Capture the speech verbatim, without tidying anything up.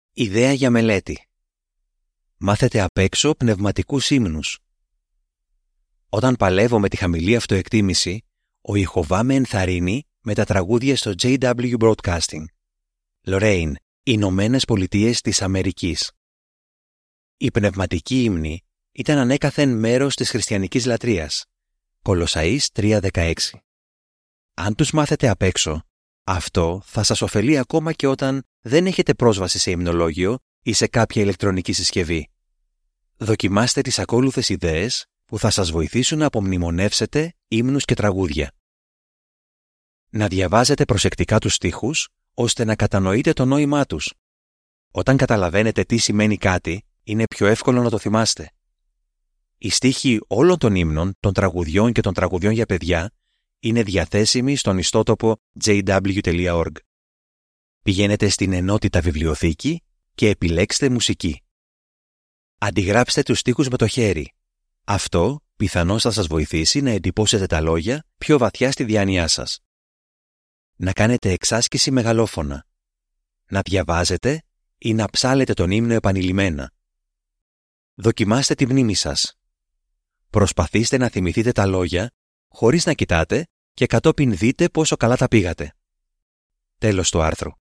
Ιδέα για μελέτη. Μάθετε απ' έξω πνευματικούς ύμνους. Όταν παλεύω με τη χαμηλή αυτοεκτίμηση, ο Ιεχωβά με ενθαρρύνει με τα τραγούδια στο τζέι ντάμπλιου Broadcasting. Λορέιν, Ηνωμένες Πολιτείες της Αμερικής. Η πνευματική ύμνη ήταν ανέκαθεν μέρος της χριστιανικής λατρείας. Κολοσσαείς τρία δεκαέξι. Αν τους μάθετε απ' έξω, αυτό θα σας ωφελεί ακόμα και όταν δεν έχετε πρόσβαση σε υμνολόγιο ή σε κάποια ηλεκτρονική συσκευή. Δοκιμάστε τις ακόλουθες ιδέες που θα σας βοηθήσουν να απομνημονεύσετε ύμνους και τραγούδια. Να διαβάζετε προσεκτικά τους στίχους, ώστε να κατανοείτε το νόημά τους. Όταν καταλαβαίνετε τι σημαίνει κάτι, είναι πιο εύκολο να το θυμάστε. Οι στίχοι όλων των ύμνων, των τραγουδιών και των τραγουδιών για παιδιά είναι διαθέσιμοι στον ιστότοπο τζέι ντάμπλιου τελεία οργκ. Πηγαίνετε στην ενότητα βιβλιοθήκη και επιλέξτε μουσική. Αντιγράψτε τους στίχους με το χέρι. Αυτό πιθανώς θα σας βοηθήσει να εντυπώσετε τα λόγια πιο βαθιά στη διάνοιά σας. Να κάνετε εξάσκηση μεγαλόφωνα. Να διαβάζετε ή να ψάλετε τον ύμνο επανειλημμένα. Δοκιμάστε τη μνήμη σας. Προσπαθήστε να θυμηθείτε τα λόγια χωρίς να κοιτάτε και κατόπιν δείτε πόσο καλά τα πήγατε. Τέλος του άρθρου.